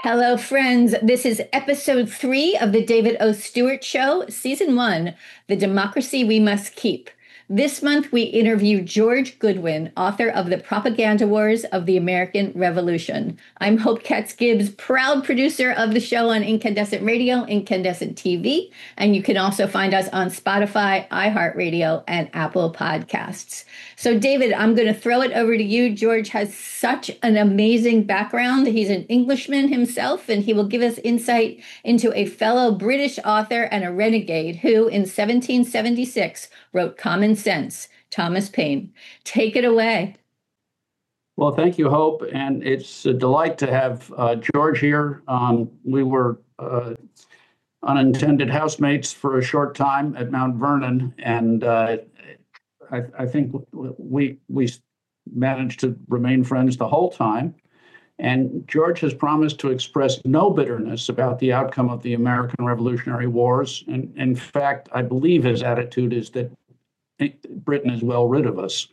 Hello, friends. This is episode 3 of the David O. Stewart Show, season 1, The Democracy We Must Keep. This month, we interview George Goodwin, author of The Propaganda Wars of the American Revolution. I'm Hope Katz-Gibbs, proud producer of the show on Incandescent Radio, Incandescent TV, and you can also find us on Spotify, iHeartRadio, and Apple Podcasts. So, David, I'm going to throw it over to you. George has such an amazing background. He's an Englishman himself, and he will give us insight into a fellow British author and a renegade who, in 1776, wrote Common Sense, Thomas Paine. Take it away. Well, thank you, Hope. And it's a delight to have George here. We were unintended housemates for a short time at Mount Vernon, and I think we managed to remain friends the whole time. And George has promised to express no bitterness about the outcome of the American Revolutionary Wars. And in fact, I believe his attitude is that Britain is well rid of us.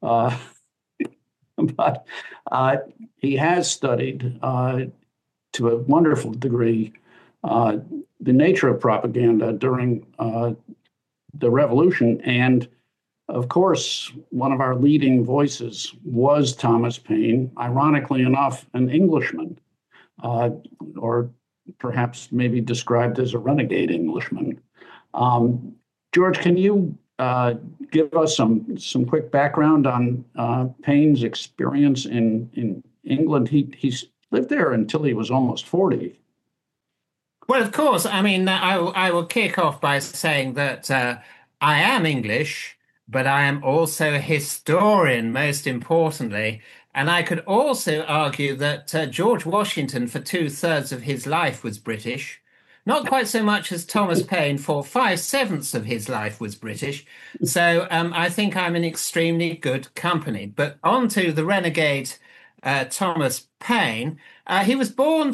But he has studied to a wonderful degree the nature of propaganda during the revolution. And of course, one of our leading voices was Thomas Paine, ironically enough, an Englishman, or perhaps maybe described as a renegade Englishman. George, can you give us some quick background on Paine's experience in England? He's lived there until he was almost 40. Well, of course. I mean, I will kick off by saying that I am English, but I am also a historian, most importantly. And I could also argue that George Washington, for 2/3 of his life, was British. Not quite so much as Thomas Paine, for 5/7 of his life was British. So I think I'm in extremely good company. But on to the renegade Thomas Paine. He was born in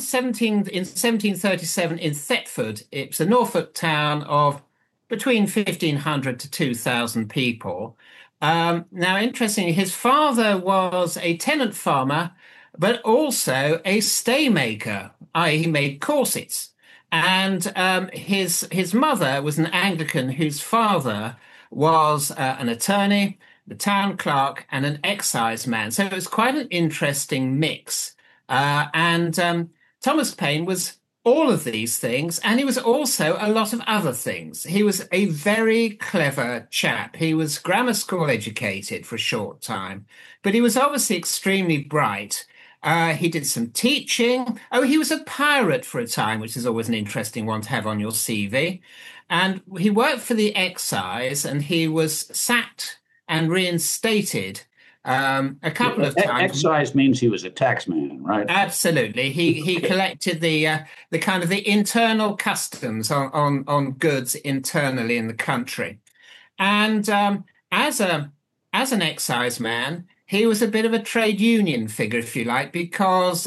1737 in Thetford. It's a Norfolk town of between 1,500 to 2,000 people. Now, interestingly, his father was a tenant farmer, but also a staymaker, i.e. he made corsets. And his mother was an Anglican whose father was an attorney, the town clerk, and an exciseman. So it was quite an interesting mix. And Thomas Paine was all of these things, and he was also a lot of other things. He was a very clever chap. He was grammar school educated for a short time, but he was obviously extremely bright. He did some teaching. Oh, he was a pirate for a time, which is always an interesting one to have on your CV. And he worked for the excise, and he was sacked and reinstated a couple of times. Excise means he was a taxman, right? Absolutely. He collected the kind of the internal customs on goods internally in the country. And as an exciseman, he was a bit of a trade union figure, if you like, because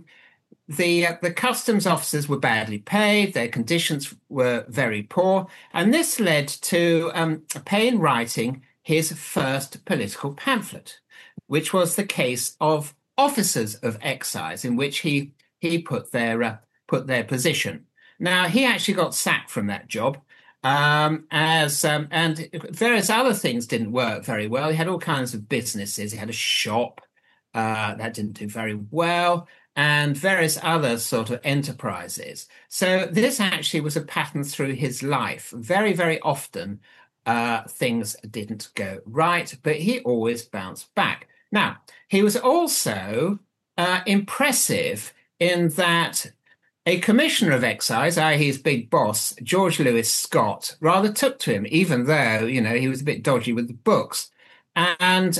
the customs officers were badly paid, their conditions were very poor, and this led to Paine writing his first political pamphlet, which was the case of officers of excise, in which he put their position. Now, he actually got sacked from that job, and various other things didn't work very well. He had all kinds of businesses. He had a shop that didn't do very well, and various other sort of enterprises. So this actually was a pattern through his life. Very, very often, things didn't go right, but he always bounced back. Now, he was also impressive in that a commissioner of excise, i.e. his big boss, George Lewis Scott, rather took to him, even though, he was a bit dodgy with the books. And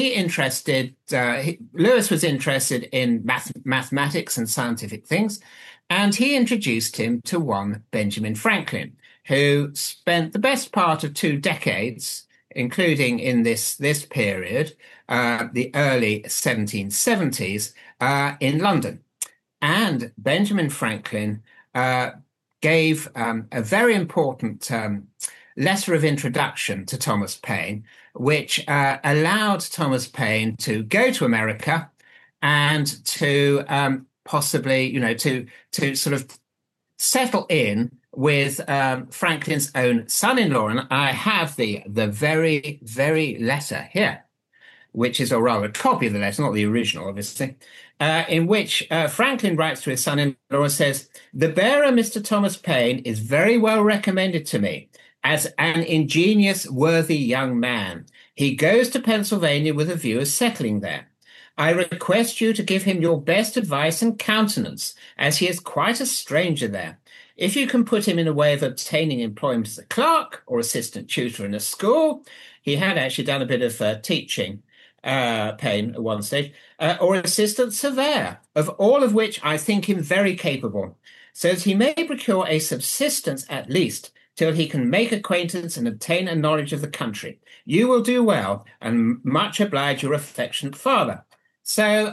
Lewis was interested in mathematics and scientific things, and he introduced him to one Benjamin Franklin, who spent the best part of 2 decades, including in this period, the early 1770s, in London. And Benjamin Franklin gave a very important letter of introduction to Thomas Paine, which allowed Thomas Paine to go to America and to possibly, to sort of settle in with Franklin's own son-in-law. And I have the very, very letter here, which is, or rather, a copy of the letter, not the original, obviously, in which Franklin writes to his son-in-law and says, "The bearer, Mr. Thomas Paine, is very well recommended to me as an ingenious, worthy young man. He goes to Pennsylvania with a view of settling there. I request you to give him your best advice and countenance, as he is quite a stranger there. If you can put him in a way of obtaining employment as a clerk or assistant tutor in a school," he had actually done a bit of teaching, Paine, at one stage, "or assistant surveyor, of all of which I think him very capable, so that he may procure a subsistence at least, till he can make acquaintance and obtain a knowledge of the country. You will do well, and much oblige your affectionate father." So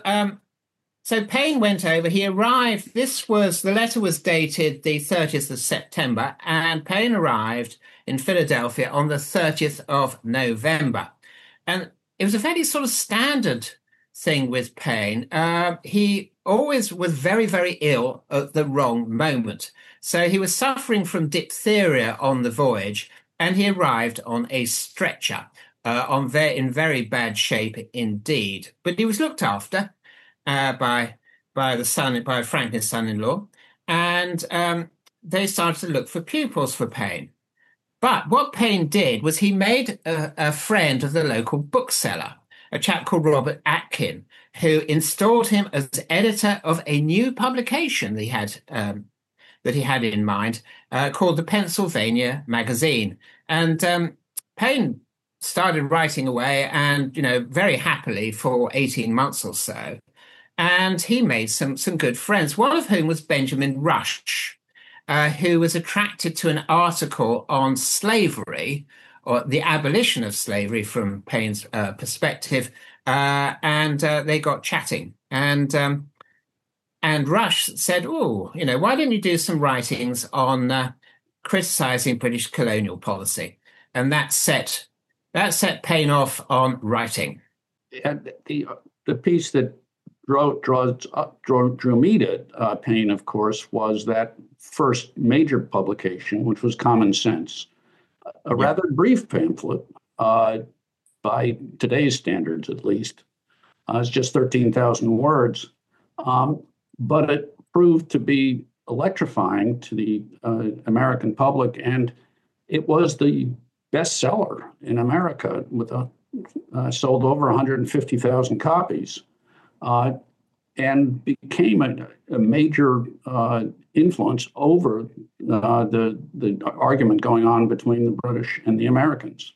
Paine went over, he arrived, the letter was dated the 30th of September, and Paine arrived in Philadelphia on the 30th of November. And it was a very sort of standard thing with Paine. He always was very, very ill at the wrong moment. So he was suffering from diphtheria on the voyage, and he arrived on a stretcher, in very bad shape indeed. But he was looked after by Franklin's son-in-law, and they started to look for pupils for Paine. But what Paine did was he made a friend of the local bookseller, a chap called Robert Atkin, who installed him as editor of a new publication that he had in mind, called the Pennsylvania Magazine. And Paine started writing away, and very happily for 18 months or so. And he made some good friends, one of whom was Benjamin Rush, who was attracted to an article on slavery, or the abolition of slavery from Paine's perspective, and they got chatting. And Rush said, "Oh, why don't you do some writings on criticizing British colonial policy?" And that set Paine off on writing. And the piece that drew me to Paine, of course, was that first major publication, which was Common Sense, a rather brief pamphlet by today's standards, at least. It's just 13,000 words, but it proved to be electrifying to the American public, and it was the bestseller in America, with sold over 150,000 copies. And became a major influence over the argument going on between the British and the Americans.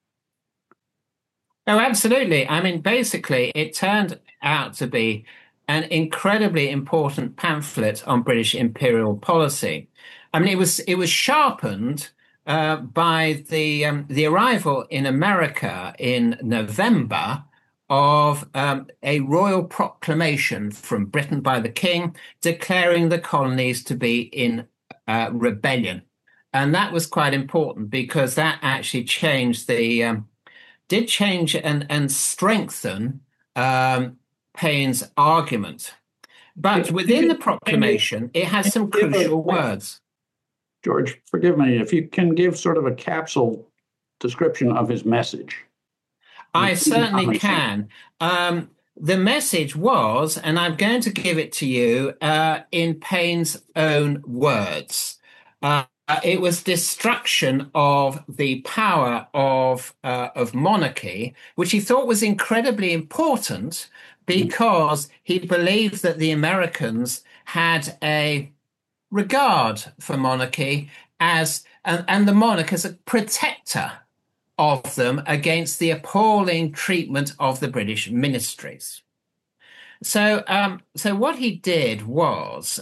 Oh, absolutely. I mean, basically, it turned out to be an incredibly important pamphlet on British imperial policy. I mean, it was sharpened by the arrival in America in November of a royal proclamation from Britain by the King declaring the colonies to be in rebellion. And that was quite important, because that actually did change and strengthen Paine's argument. But within the proclamation, it has some crucial words. George, forgive me, if you can give sort of a capsule description of his message. I certainly can. The message was, and I'm going to give it to you in Paine's own words. It was destruction of the power of monarchy, which he thought was incredibly important, because he believed that the Americans had a regard for monarchy and the monarch as a protector of them against the appalling treatment of the British ministries. So what he did was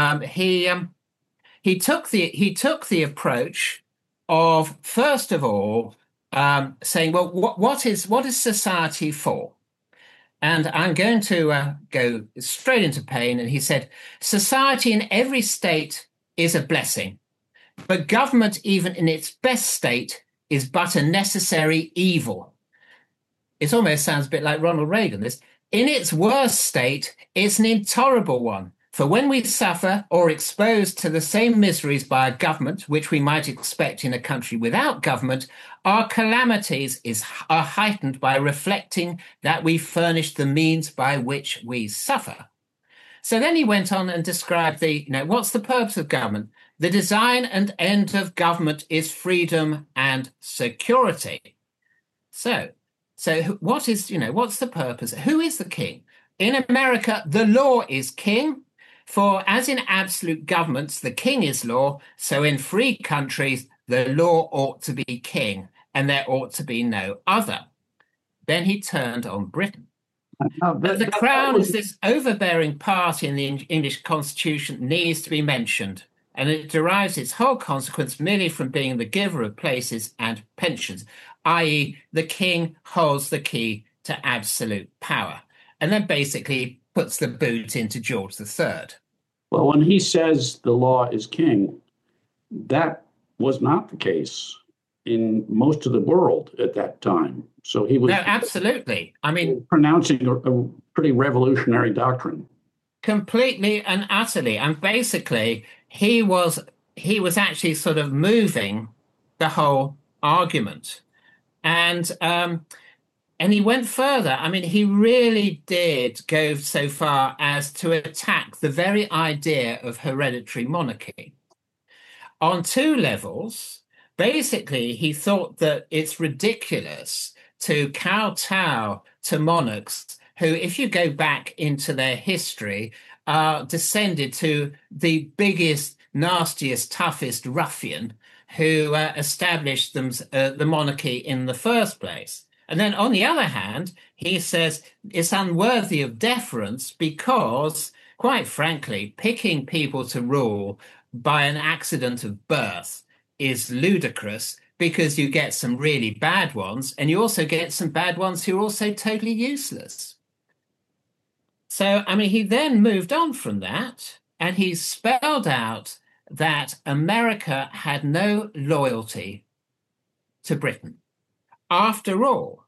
he took the approach of, first of all, saying, well, what is society for? And I'm going to go straight into Paine. And he said, society in every state is a blessing, but government, even in its best state, is but a necessary evil. It almost sounds a bit like Ronald Reagan. In its worst state, it's an intolerable one. For when we suffer or exposed to the same miseries by a government, which we might expect in a country without government, our calamities are heightened by reflecting that we furnish the means by which we suffer. So then he went on and described what's the purpose of government? The design and end of government is freedom and security. So what's the purpose? Who is the king? In America, the law is king. For as in absolute governments, the king is law, so in free countries, the law ought to be king, and there ought to be no other. Then he turned on Britain. But the crown, as this overbearing part in the English constitution, needs to be mentioned, and it derives its whole consequence merely from being the giver of places and pensions, i.e., the king holds the key to absolute power, and then basically puts the boot into George III. Well, when he says the law is king, that was not the case in most of the world at that time. So he was absolutely. I mean, pronouncing a pretty revolutionary doctrine. Completely and utterly. And basically, he was actually sort of moving the whole argument. And he went further. I mean, he really did go so far as to attack the very idea of hereditary monarchy. On two levels, basically, he thought that it's ridiculous to kowtow to monarchs who, if you go back into their history, are descended to the biggest, nastiest, toughest ruffian who established the monarchy in the first place. And then on the other hand, he says it's unworthy of deference because, quite frankly, picking people to rule by an accident of birth is ludicrous because you get some really bad ones and you also get some bad ones who are also totally useless. So, I mean, he then moved on from that and he spelled out that America had no loyalty to Britain. After all,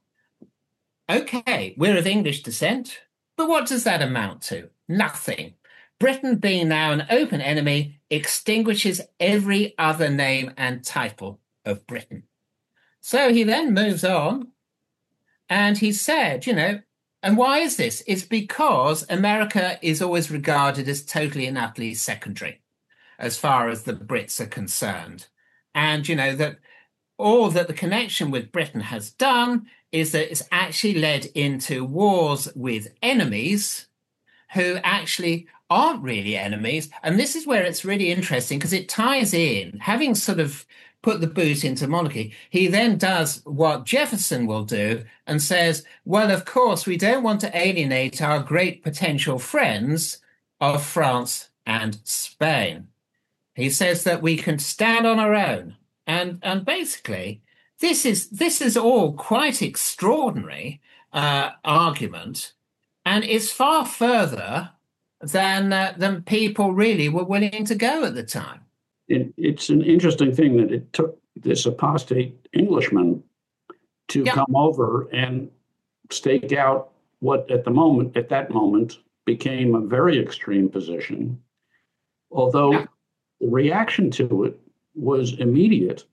okay, we're of English descent, but what does that amount to? Nothing. Britain, being now an open enemy, extinguishes every other name and title of Britain. So he then moves on and he said, and why is this? It's because America is always regarded as totally and utterly secondary as far as the Brits are concerned. And, that all that the connection with Britain has done is that it's actually led into wars with enemies who actually aren't really enemies. And this is where it's really interesting because it ties in, having sort of put the boot into monarchy, he then does what Jefferson will do and says, well, of course, we don't want to alienate our great potential friends of France and Spain. He says that we can stand on our own. And basically, this is all quite extraordinary argument, and it's far further than people really were willing to go at the time. It's an interesting thing that it took this apostate Englishman to come over and stake out what at that moment became a very extreme position, although the reaction to it was immediate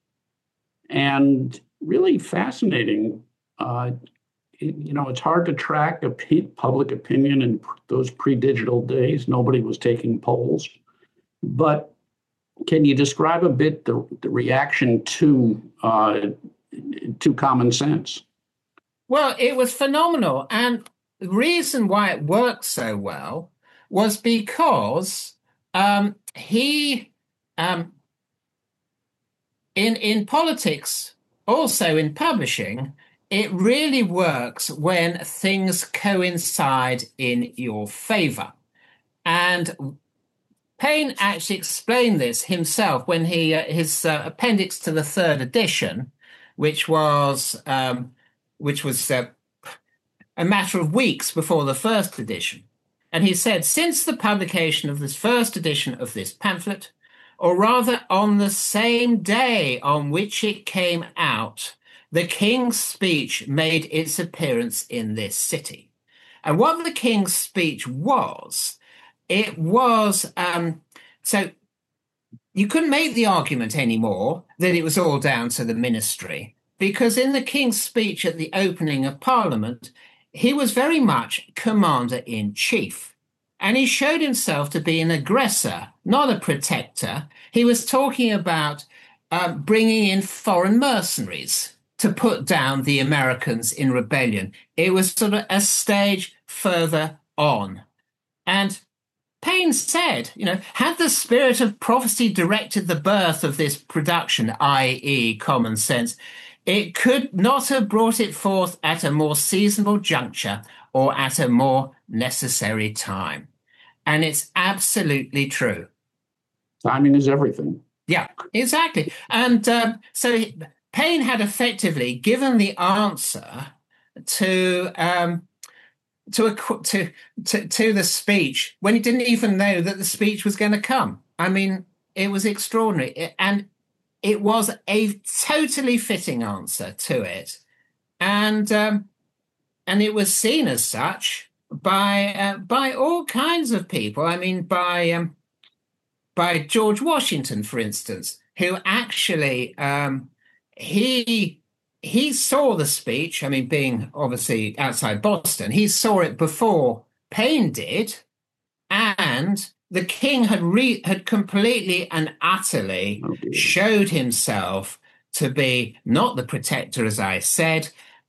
and really fascinating. It's hard to track public opinion in those pre-digital days. Nobody was taking polls. But can you describe a bit the reaction to common sense? Well, it was phenomenal. And the reason why it worked so well was because in politics, also in publishing, it really works when things coincide in your favor. And Paine actually explained this himself when his appendix to the third edition, which was a matter of weeks before the first edition. And he said, since the publication of this first edition of this pamphlet, or rather on the same day on which it came out, the King's speech made its appearance in this city. And what the King's speech was it was so you couldn't make the argument anymore that it was all down to the ministry, because in the King's speech at the opening of Parliament, he was very much commander-in-chief. And he showed himself to be an aggressor, not a protector. He was talking about bringing in foreign mercenaries to put down the Americans in rebellion. It was sort of a stage further on. And Paine said, had the spirit of prophecy directed the birth of this production, i.e., Common Sense, it could not have brought it forth at a more seasonable juncture or at a more necessary time. And it's absolutely true. Timing is everything. Yeah, exactly. And so Paine had effectively given the answer to the speech when he didn't even know that the speech was going to come. I mean, it was extraordinary, and it was a totally fitting answer to it, and it was seen as such by all kinds of people. I mean, by George Washington, for instance, who actually he saw the speech. I mean, being obviously outside Boston, he saw it before Paine did, and the King had completely and utterly showed himself to be not the protector, as I said,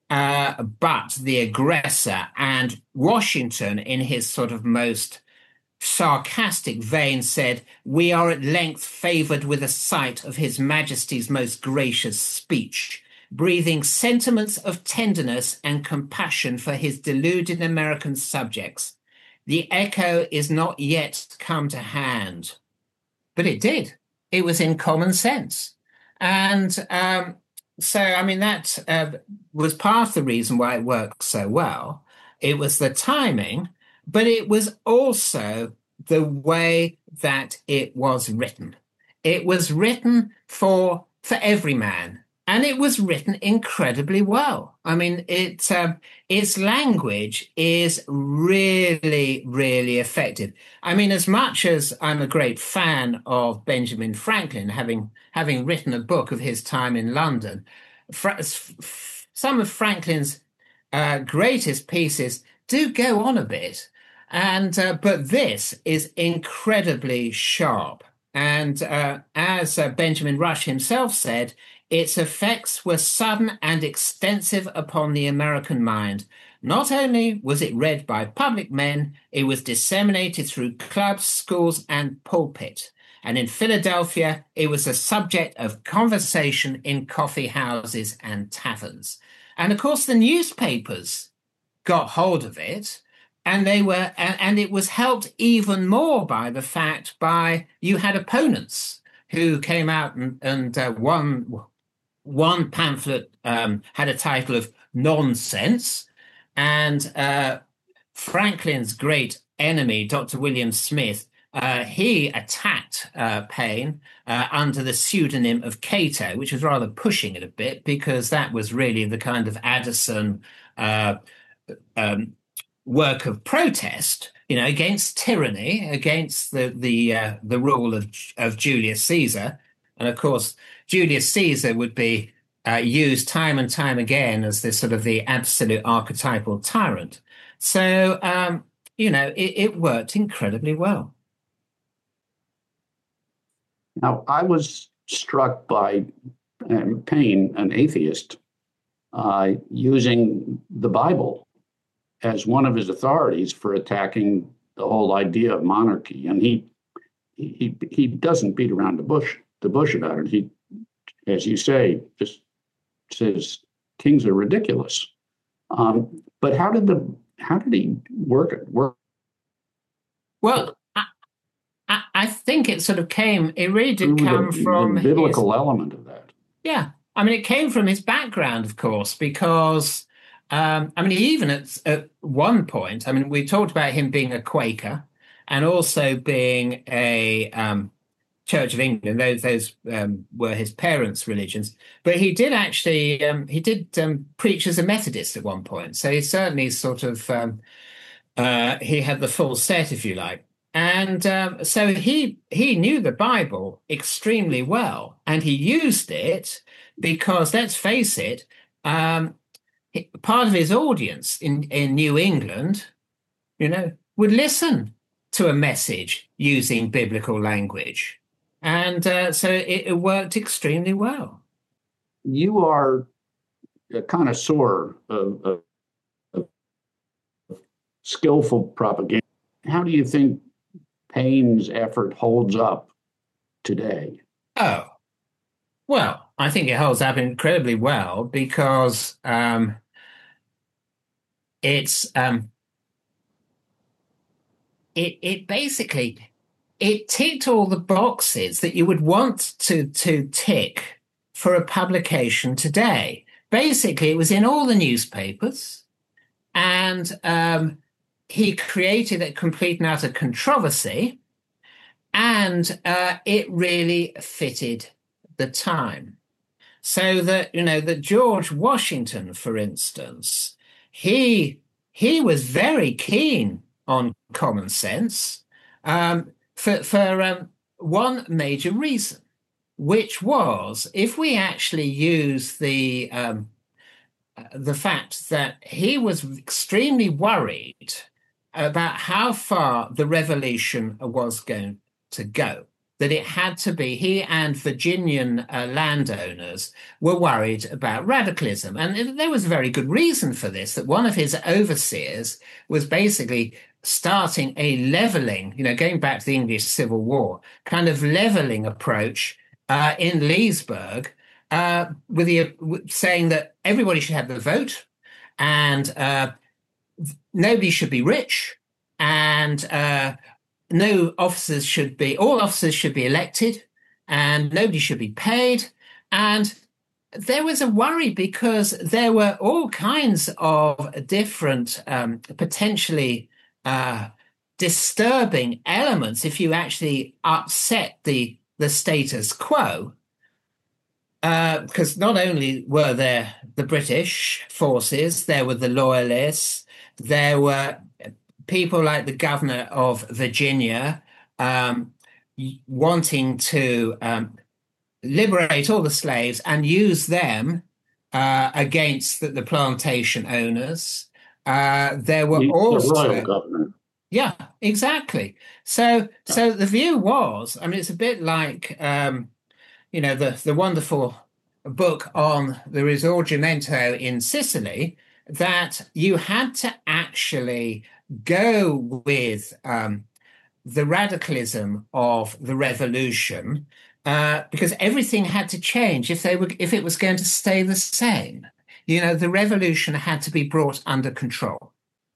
but the aggressor. And Washington, in his sort of most sarcastic vein, said, "We are at length favoured with a sight of His Majesty's most gracious speech, breathing sentiments of tenderness and compassion for his deluded American subjects. The echo is not yet come to hand." But it did. It was in Common Sense. And so, I mean, that was part of the reason why it worked so well. It was the timing, but it was also the way that it was written. It was written for every man. And it was written incredibly well. I mean, its language is really, really effective. I mean, as much as I'm a great fan of Benjamin Franklin, having written a book of his time in London, some of Franklin's greatest pieces do go on a bit, but this is incredibly sharp. And as Benjamin Rush himself said, its effects were sudden and extensive upon the American mind. Not only was it read by public men, it was disseminated through clubs, schools, and pulpit. And in Philadelphia, it was a subject of conversation in coffee houses and taverns. And of course, the newspapers got hold of it, and it was helped even more by the fact you had opponents who came out and one pamphlet had a title of Nonsense, and Franklin's great enemy, Dr. William Smith, he attacked Paine under the pseudonym of Cato, which was rather pushing it a bit, because that was really the kind of Addison work of protest, against tyranny, against the rule of Julius Caesar. And of course, Julius Caesar would be used time and time again as this sort of the absolute archetypal tyrant. So, it worked incredibly well. Now, I was struck by Paine, an atheist, using the Bible as one of his authorities for attacking the whole idea of monarchy. And he doesn't beat around the bush about it. He, as you say, just says kings are ridiculous. But how did he work it? Well, I think it sort of it really did come from the biblical element of that. Yeah. I mean, it came from his background, of course, because, even at one point, we talked about him being a Quaker and also being a Church of England. Those were his parents' religions. But he did actually, preach as a Methodist at one point. So he certainly sort of, he had the full set, if you like. And so he knew the Bible extremely well, and he used it because, let's face it, part of his audience in New England, would listen to a message using biblical language. And so it worked extremely well. You are a connoisseur of skillful propaganda. How do you think Paine's effort holds up today? Oh, well, I think it holds up incredibly well because it basically it ticked all the boxes that you would want to tick for a publication today. Basically, it was in all the newspapers, and he created a complete and utter controversy, and it really fitted the time. So that, that George Washington, for instance, he was very keen on common sense for one major reason, which was if we actually use the fact that he was extremely worried about how far the revolution was going to go, that it had to be, he and Virginian landowners were worried about radicalism. And there was a very good reason for this, that one of his overseers was basically starting a leveling, going back to the English Civil War, kind of leveling approach in Leesburg, saying that everybody should have the vote, and nobody should be rich, and all officers should be elected, and nobody should be paid. And there was a worry because there were all kinds of different potentially disturbing elements if you actually upset the status quo. Because not only were there the British forces, there were the Loyalists, there were people like the governor of Virginia wanting to liberate all the slaves and use them against the plantation owners. There were also the royal governor. Yeah, exactly. So the view was, I mean, it's a bit like the wonderful book on the Risorgimento in Sicily, that you had to actually go with the radicalism of the revolution because everything had to change if it was going to stay the same. The revolution had to be brought under control.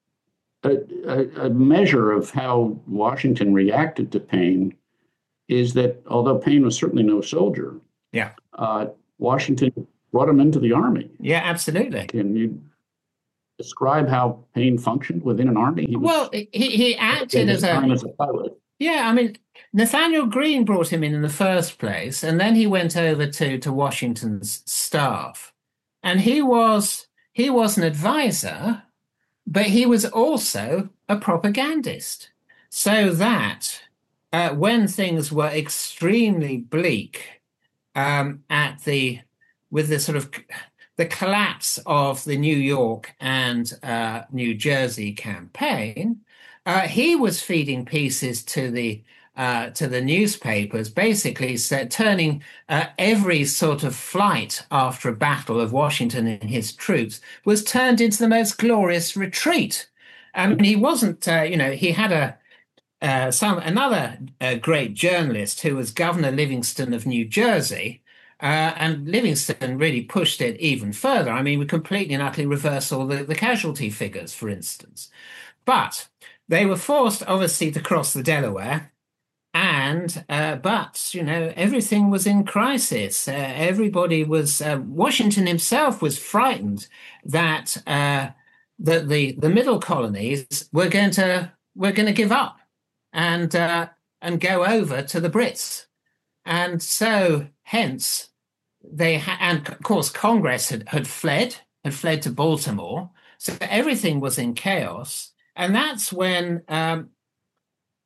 A measure of how Washington reacted to Paine is that although Paine was certainly no soldier, yeah, Washington brought him into the army. Yeah, absolutely. Can you describe how Paine functioned within an army? He acted as a pilot. Yeah, I mean, Nathaniel Greene brought him in the first place, and then he went over to Washington's staff, and he was an advisor, but he was also a propagandist. So that when things were extremely bleak with the sort of the collapse of the New York and New Jersey campaign, he was feeding pieces to the newspapers, basically turning every sort of flight after a battle of Washington and his troops was turned into the most glorious retreat. And he wasn't, he had another great journalist who was Governor Livingston of New Jersey. And Livingston really pushed it even further. I mean, we completely and utterly reversed all the casualty figures, for instance. But they were forced, obviously, to cross the Delaware. And but everything was in crisis. Everybody was. Washington himself was frightened that the middle colonies were going to give up and go over to the Brits. And so, hence, and of course, Congress had fled to Baltimore. So everything was in chaos. And that's when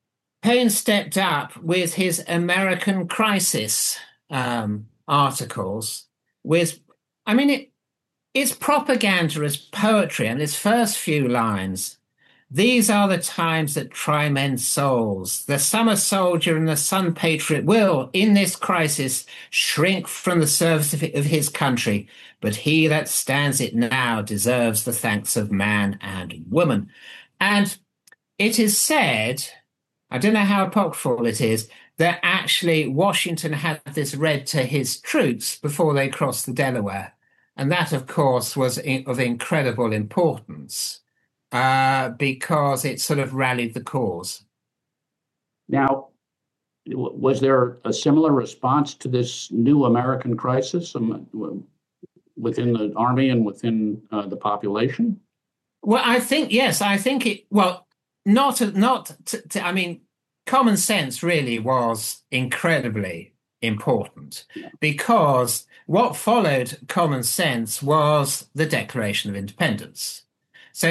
Paine stepped up with his American Crisis articles. With, I mean, it's propaganda as poetry, and its first few lines. These are the times that try men's souls. The summer soldier and the sun patriot will, in this crisis, shrink from the service of his country, but he that stands it now deserves the thanks of man and woman. And it is said, I don't know how apocryphal it is, that actually Washington had this read to his troops before they crossed the Delaware. And that, of course, was of incredible importance. Because it sort of rallied the cause. Now, was there a similar response to this new American crisis within the army and within the population? Well, I think, yes, I think it, well, I mean, common sense really was incredibly important because what followed common sense was the Declaration of Independence. So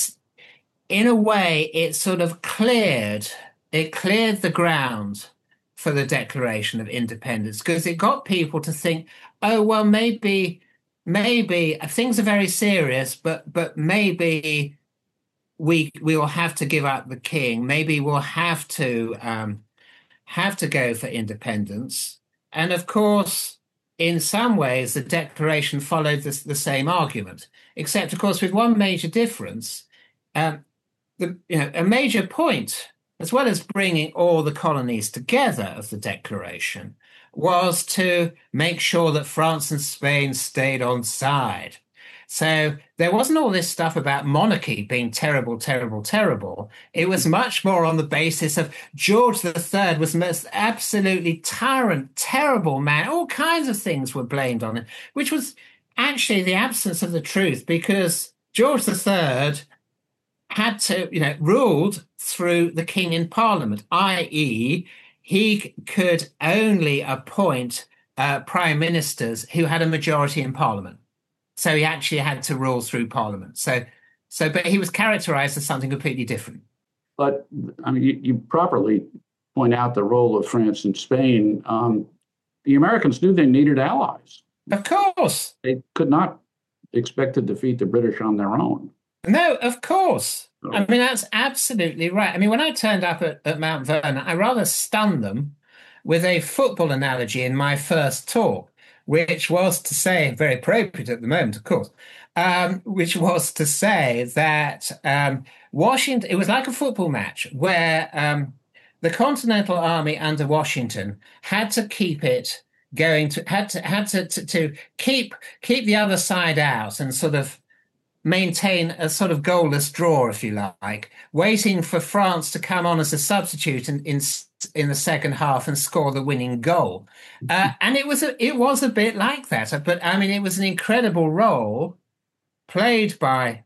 in a way, it sort of cleared the ground for the Declaration of Independence because it got people to think, oh, well, maybe things are very serious, but maybe we will have to give up the king. Maybe we'll have to go for independence. And of course, in some ways, the Declaration followed the same argument, except, of course, with one major difference. A major point, as well as bringing all the colonies together of the Declaration, was to make sure that France and Spain stayed on side. So there wasn't all this stuff about monarchy being terrible, terrible, terrible. It was much more on the basis of George III was the most absolutely tyrant, terrible man. All kinds of things were blamed on him, which was actually the absence of the truth because George III had to, ruled through the king in parliament, i.e., he could only appoint prime ministers who had a majority in parliament. So he actually had to rule through parliament. But he was characterized as something completely different. But I mean, you properly point out the role of France and Spain. The Americans knew they needed allies. Of course. They could not expect to defeat the British on their own. No, of course. I mean, that's absolutely right. I mean, when I turned up at Mount Vernon, I rather stunned them with a football analogy in my first talk, which was to say, very appropriate at the moment, of course, which was to say that Washington, it was like a football match where the Continental Army under Washington had to keep it going, had to keep the other side out and sort of maintain a sort of goalless draw, if you like, waiting for France to come on as a substitute in the second half and score the winning goal. And it was a bit like that. But I mean, it was an incredible role played by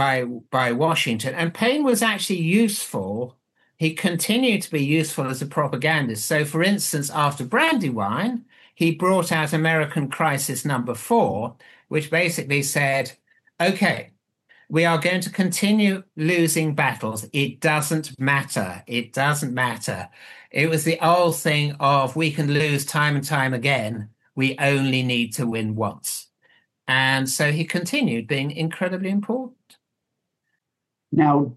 Washington. And Paine was actually useful. He continued to be useful as a propagandist. So, for instance, after Brandywine, he brought out American Crisis number 4, which basically said, okay, we are going to continue losing battles. It doesn't matter. It doesn't matter. It was the old thing of we can lose time and time again. We only need to win once. And so he continued being incredibly important. Now,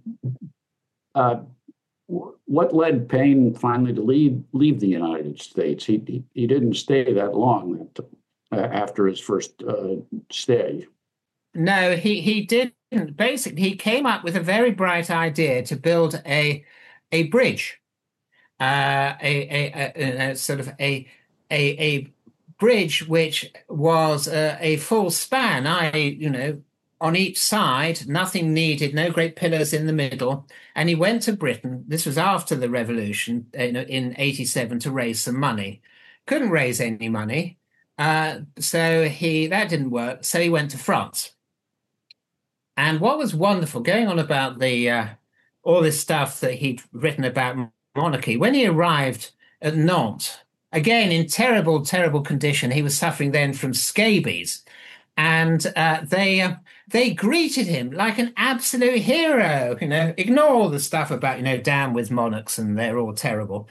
what led Paine finally to leave the United States? He didn't stay that long after his first stay. No, he didn't. Basically, he came up with a very bright idea to build a bridge, a bridge which was a full span, on each side, nothing needed, no great pillars in the middle. And he went to Britain. This was after the revolution in 87 to raise some money. Couldn't raise any money. So that didn't work. So he went to France. And what was wonderful, going on about all this stuff that he'd written about monarchy, when he arrived at Nantes, again in terrible, terrible condition, he was suffering then from scabies. and they greeted him like an absolute hero. Ignore all the stuff about down with monarchs and they're all terrible.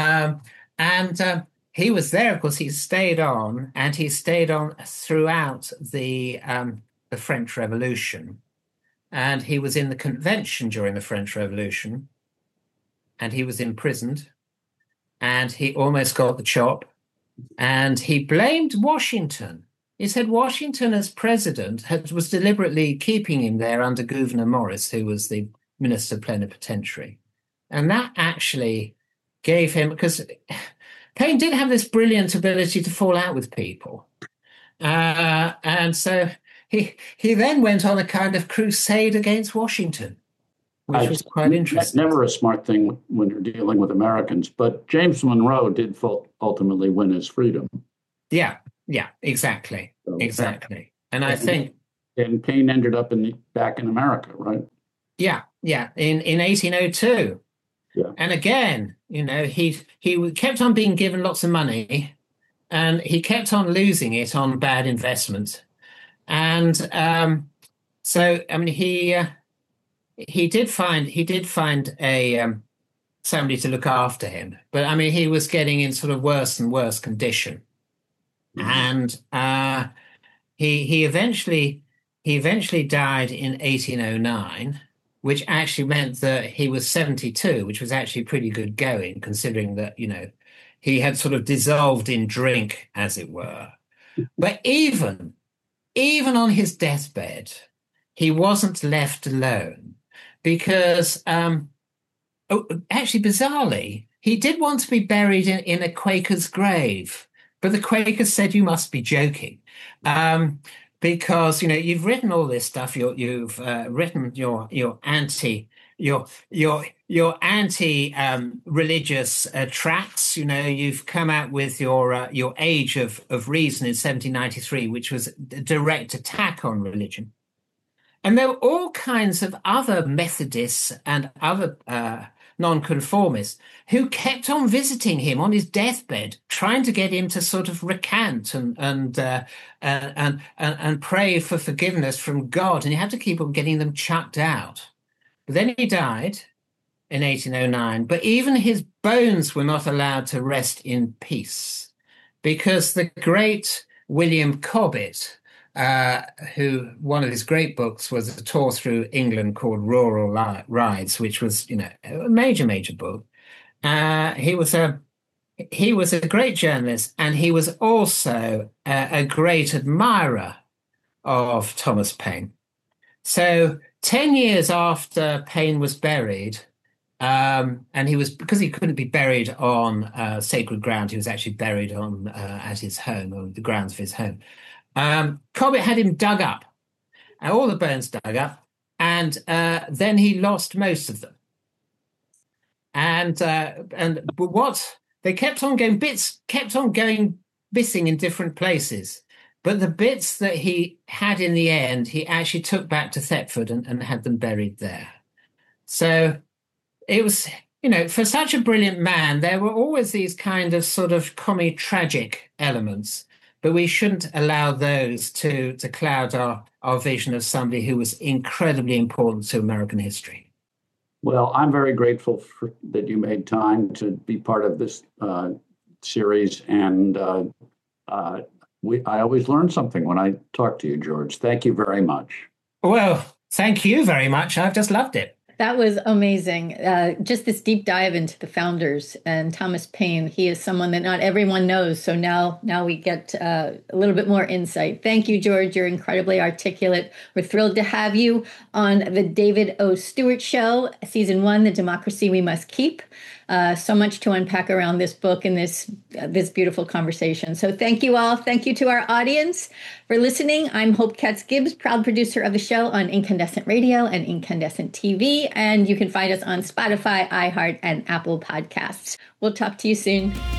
And he was there, of course. He stayed on, and he stayed on throughout the French Revolution, and he was in the convention during the French Revolution, and he was imprisoned, and he almost got the chop, and he blamed Washington. He said Washington, as president, was deliberately keeping him there under Gouverneur Morris, who was the minister plenipotentiary. And that actually gave him, because Paine did have this brilliant ability to fall out with people. And so he then went on a kind of crusade against Washington, which was quite interesting. Never a smart thing when you're dealing with Americans, but James Monroe did ultimately win his freedom. Yeah, exactly. Exactly. And I think... And Paine ended up back in America, right? Yeah, in 1802. Yeah. And again, he kept on being given lots of money, and he kept on losing it on bad investment. And so, I mean, he did find a somebody to look after him, but I mean, he was getting in sort of worse and worse condition. Mm-hmm. And he eventually died in 1809. Which actually meant that he was 72, which was actually pretty good going, considering that, he had sort of dissolved in drink, as it were. But even on his deathbed, he wasn't left alone because, actually, bizarrely, he did want to be buried in a Quaker's grave, but the Quakers said, "You must be joking." Because you've written all this stuff, you've written your anti religious tracts. You've come out with your Age of Reason in 1793, which was a direct attack on religion. And there were all kinds of other Methodists and other nonconformists who kept on visiting him on his deathbed, trying to get him to sort of recant and pray for forgiveness from God. And he had to keep on getting them chucked out. But then he died in 1809. But even his bones were not allowed to rest in peace, because the great William Cobbett, who one of his great books was a tour through England called Rural Rides, which was, a major book. He was a great journalist, and he was also a great admirer of Thomas Paine. So 10 years after Paine was buried, and because he couldn't be buried on sacred ground, he was actually buried on at his home, on the grounds of his home. Cobbett had him dug up, all the bones dug up, and then he lost most of them. And what they kept on going, bits kept on going missing in different places, but the bits that he had in the end, he actually took back to Thetford and had them buried there. So it was, for such a brilliant man, there were always these kind of sort of tragic elements. But we shouldn't allow those to cloud our vision of somebody who was incredibly important to American history. Well, I'm very grateful that you made time to be part of this series. And I always learn something when I talk to you, George. Thank you very much. Well, thank you very much. I've just loved it. That was amazing. Just this deep dive into the founders and Thomas Paine. He is someone that not everyone knows. So now we get a little bit more insight. Thank you, George. You're incredibly articulate. We're thrilled to have you on the David O. Stewart Show, Season 1, The Democracy We Must Keep. So much to unpack around this book and this beautiful conversation. So thank you all. Thank you to our audience for listening. I'm Hope Katz-Gibbs, proud producer of the show on Incandescent Radio and Incandescent TV. And you can find us on Spotify, iHeart, and Apple Podcasts. We'll talk to you soon.